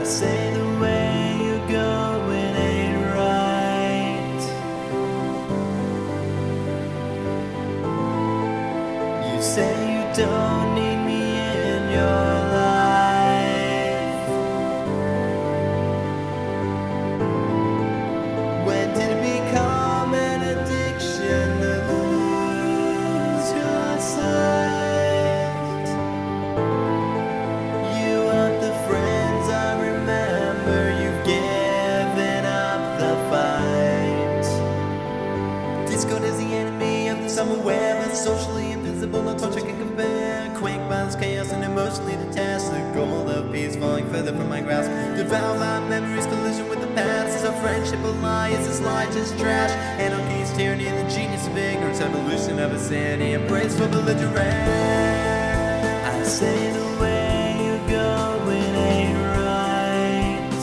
say the way you're going ain't right. You say you don't need me in your life. When did it become an addiction to lose your sight? You want the friends I remember, you've given up the fight. Discord is the enemy of the summer web, and socially invisible, no touch I can compare. Quake violence, chaos, and emotionally detached. The goal of peace falling further from my grasp. Devour my memories, collision with the past. Is our friendship a lie? Is this lie just trash? Anarchy is tyranny, the genius of ignorance, evolution of insanity, embrace for belligerent. I say the way you're going ain't right.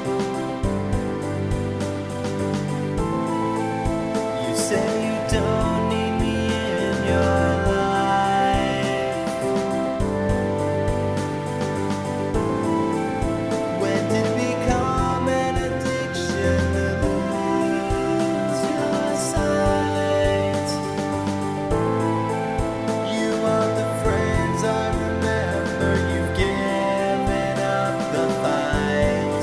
You say you don't need me in your life. When did it become an addiction to lose your sight? You are the friends I remember, you've given up the fight.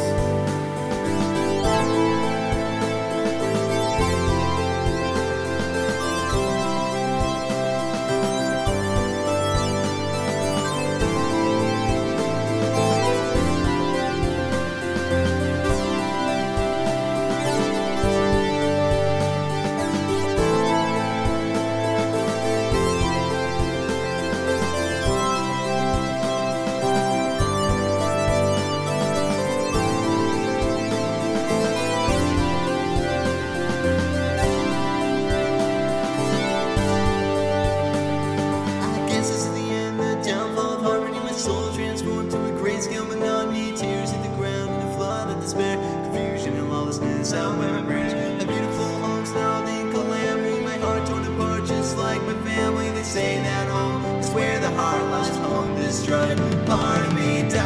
I guess this is the end, the downfall of harmony. My soul transformed to a grayscale monotony. Tears hit the ground in a flood of despair. Confusion and lawlessness outweigh my branch. A beautiful home snarled in calamity. My heart torn apart just like my family. They say that home is where the heart lies, home destroyed. Part of me